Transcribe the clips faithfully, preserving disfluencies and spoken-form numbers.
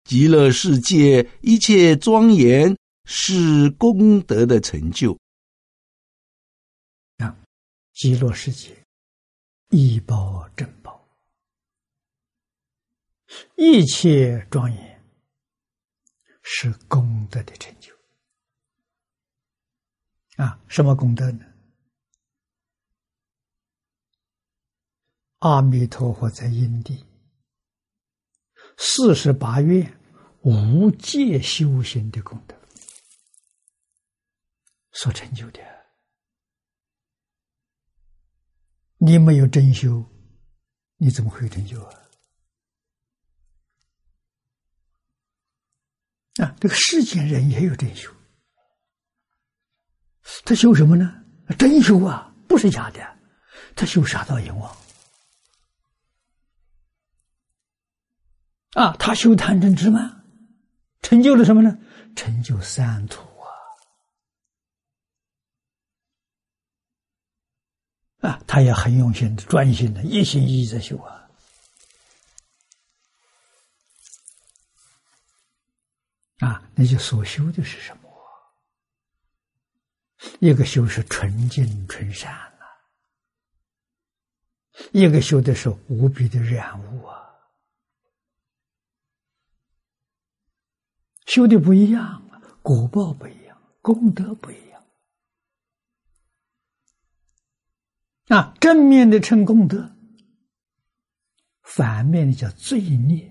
极乐世界一切庄严是功德的成就。 啊，极乐世界一报正报，一切庄严是功德的成就。啊，什么功德呢？阿弥陀佛在因地四十八愿无界修行的功德所成就的。你没有真修，你怎么会成就啊？啊，这个世间人也有真修，他修什么呢？真修啊，不是假的，他修杀盗淫妄。啊，他修贪嗔痴慢，成就了什么呢？成就三途啊！啊，他也很用心的、专心的、一心一意在修啊！啊，那就所修的是什么？一个修是纯净纯善啊，一个修的是无比的染污啊。修的不一样，果报不一样，功德不一样。啊，正面的称功德，反面的叫罪孽。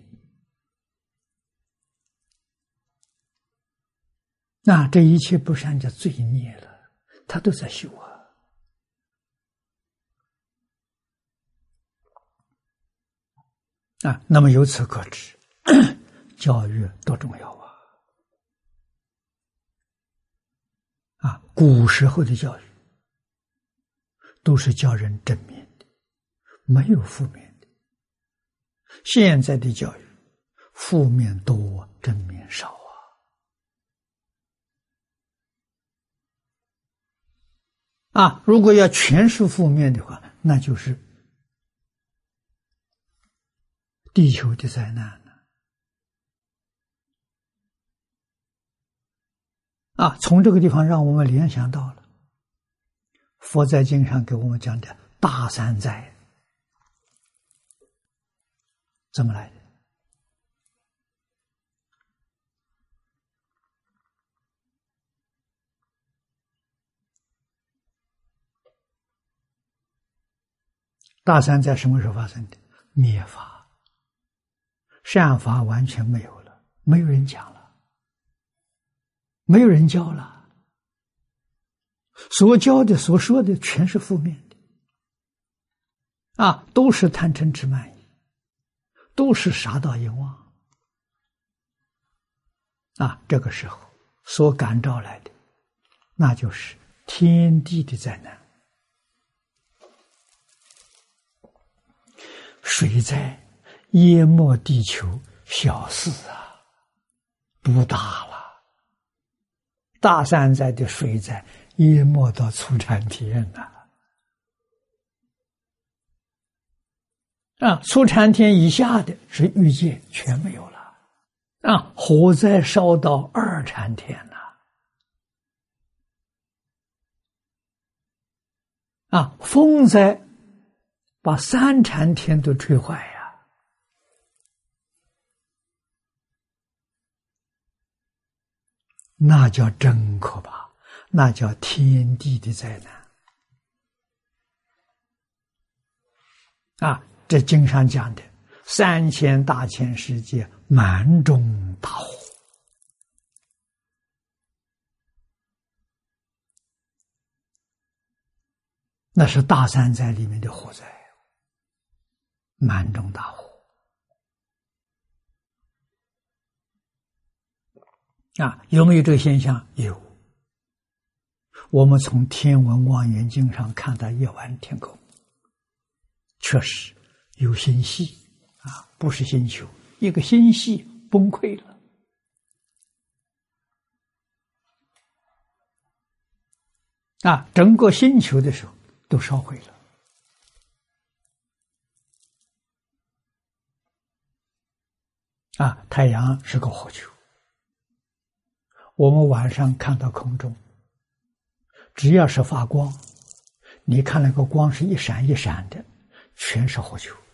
那这一切不善叫罪孽了，他都在修啊。啊，那么由此可知，教育多重要啊！啊，古时候的教育都是教人正面的，没有负面的。现在的教育负面多，正面少啊！啊，如果要全是负面的话，那就是地球的灾难了。啊，从这个地方让我们联想到了佛在经上给我们讲的大三灾怎么来的？大三灾什么时候发生的？灭法，善法完全没有了，没有人讲了。没有人教了，所教的、所说的全是负面的，啊，都是贪嗔痴慢疑，都是杀盗淫妄，啊，这个时候所感召来的，那就是天地的灾难，水灾淹没地球，小事啊，不大了。大三灾的水灾淹没到初禅天了，啊，初禅天以下的是欲界全没有了，啊，火灾烧到二禅天了，啊，风灾把三禅天都吹坏呀。那叫真可怕，那叫天地的灾难啊！这经上讲的三千大千世界满中大火，那是大三灾里面的火灾，满中大火啊！有没有这个现象？有。我们从天文望远镜上看到夜晚天空，确实有星系啊，不是星球，一个星系崩溃了啊，整个星球的时候都烧毁了啊，太阳是个火球，我们晚上看到空中，只要是发光，你看那个光是一闪一闪的，全是火球，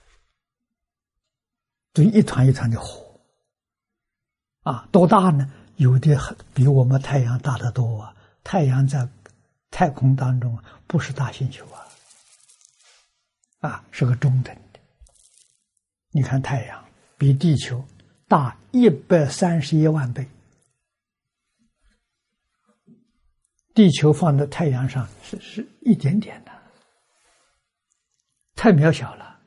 就一团一团的火。啊，多大呢？有的比我们太阳大得多啊！太阳在太空当中不是大星球啊，啊，是个中等的。你看太阳比地球大一百三十一万倍，地球放在太阳上是是一点点的，太渺小了。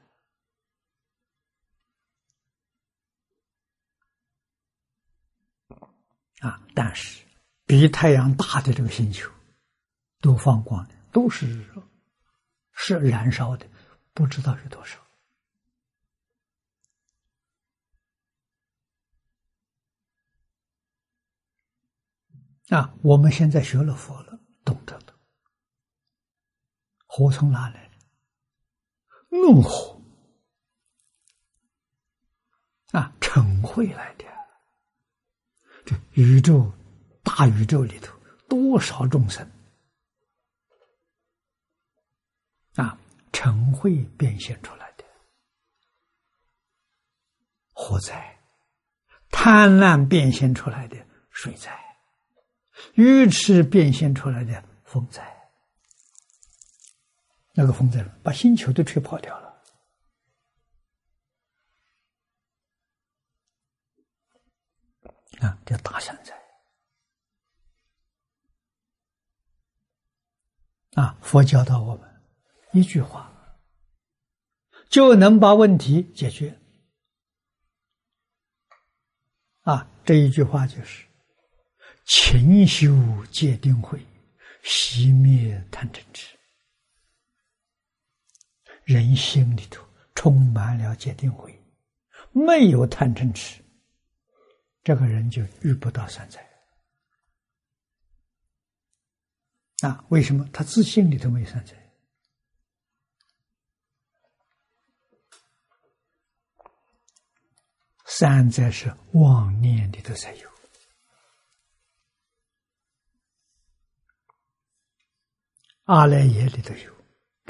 啊，但是比太阳大的这个星球都放光的，都是是燃烧的，不知道是多少。啊，我们现在学了佛了，懂得了，火从哪来的？怒火啊，嗔恚来的。这宇宙大宇宙里头多少众生啊，嗔恚变现出来的火灾，贪婪变现出来的水灾，愚痴变现出来的风灾。那个风灾把星球都吹跑掉了。啊，叫大山灾啊！佛教导我们一句话就能把问题解决啊！这一句话就是“勤修戒定慧，熄灭贪嗔痴”。人心里头充满了戒定慧，没有贪嗔痴，这个人就遇不到三灾啊！为什么？他自信里头没有三灾。三灾是妄念里头才有，阿赖耶里头有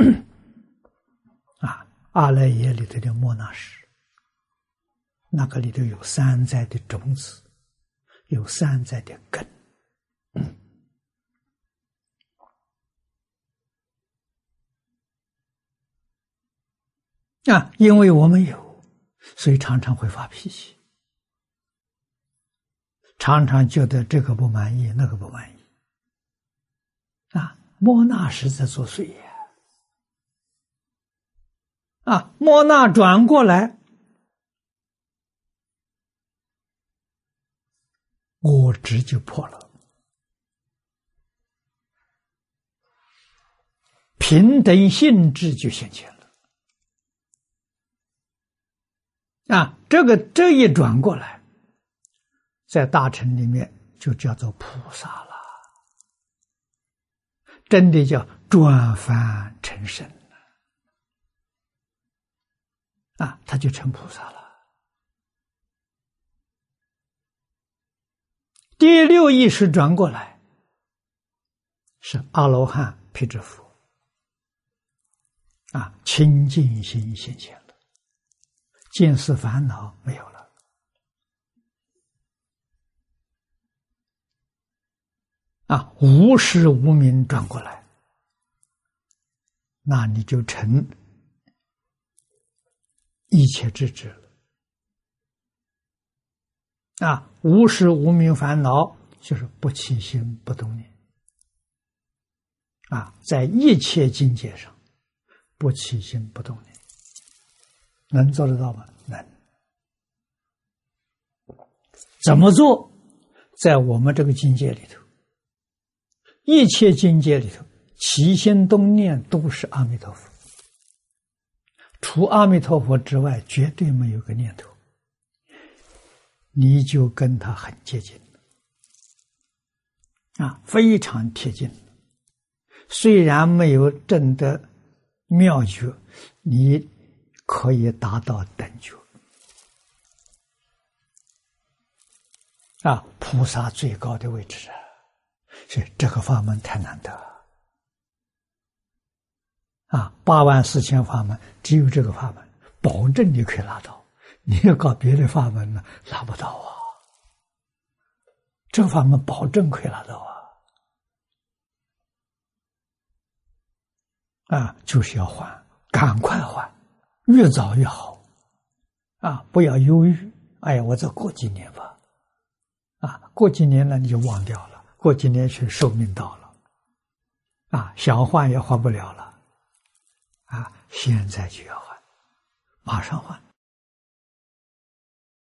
啊，阿赖耶里头的莫那识。那个里头有三灾的种子，有三灾的根。嗯、啊，因为我们有，所以常常会发脾气，常常觉得这个不满意，那个不满意。啊，莫那识在作祟呀！啊，莫那转过来。我执就破了，平等性质就现前了。啊，这个这一转过来，在大乘里面就叫做菩萨了，真的叫转凡成圣啊，他就成菩萨了。第六意识转过来，是阿罗汉辟支佛啊，清净心现前了，见思烦恼没有了啊，无始无明转过来，那你就成一切智智了。啊，无始无明烦恼就是不起心不动念啊，在一切境界上不起心不动念，能做得到吗？能。怎么做？在我们这个境界里头，一切境界里头，起心动念都是阿弥陀佛，除阿弥陀佛之外，绝对没有个念头。你就跟他很接近啊，非常贴近。虽然没有证得妙觉，你可以达到等觉啊，菩萨最高的位置啊！所以这个法门太难得啊！八万四千法门，只有这个法门，保证你可以拿到。你要搞别的法门呢，拿不到啊！这个法门保证可以拿到啊！啊，就是要还，赶快还，越早越好啊！不要犹豫。哎呀，我再过几年吧，啊，过几年呢你就忘掉了，过几年去寿命到了，啊，想还也还不了了，啊，现在就要还，马上还。